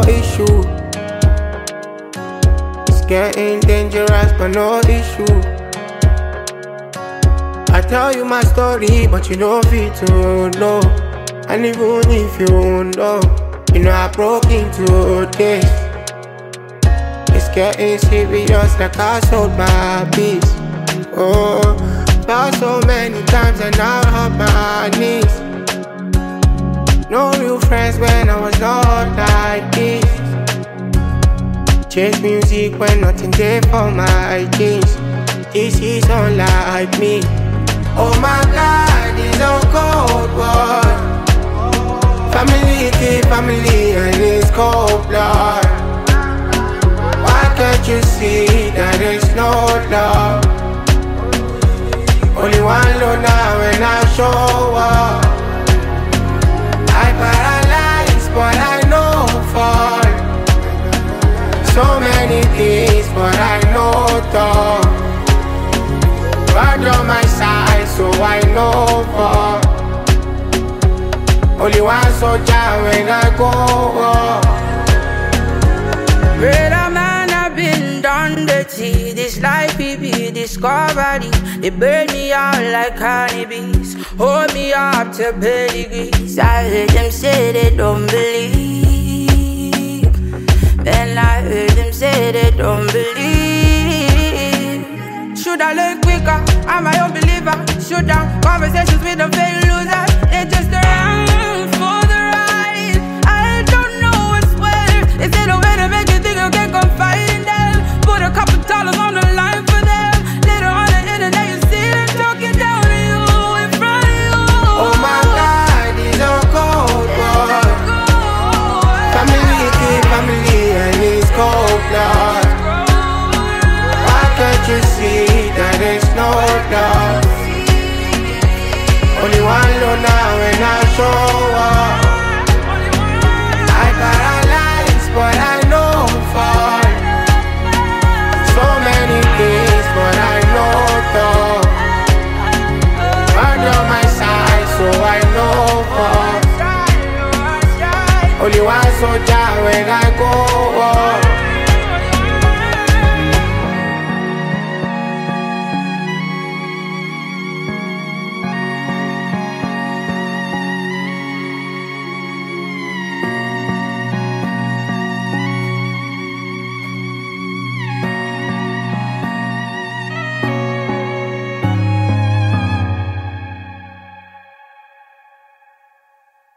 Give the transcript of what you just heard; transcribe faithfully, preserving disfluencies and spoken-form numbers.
issue. It's getting dangerous, but no issue. I tell you my story, but you don't fit to know. And even if you know, you know I broke into this. It's getting serious, like I sold my peace. Oh, fell so many times and now I'm on my knees. No real friends when I was not like this. Chase music when nothing there for my jeans. This is unlike me. Oh my God, it's a cold war. Family keep family and it's cold blood. Why can't you see that there's no love? Only one load now when I show up. I paralyzed but I know fall. So many things but I know talk. God on my side so I know fall. Only one soldier when I go up. Brother man, I've been done dirty. This life be be discovery. They burn me out like cannabis. Hold me up to pedigrees. I heard them say they don't believe. Then I heard them say they don't believe. Should I learn quicker? I'm my own believer. Should I conversations with them fake losers? They just around for the ride. I don't know what's where. Is it a way to make you think you can confide in them? Put a couple dollars on the line for them. Later on the internet you see them talking down to you in front of you. Oh my God, it's a cold war. Family keep family and it's cold blood. Why can't you see that there's no love? Only one load now when I show up. I paralyzed but I know fall. So many things but I know talk. God on my side so I know fall. Only one soldier when I go up.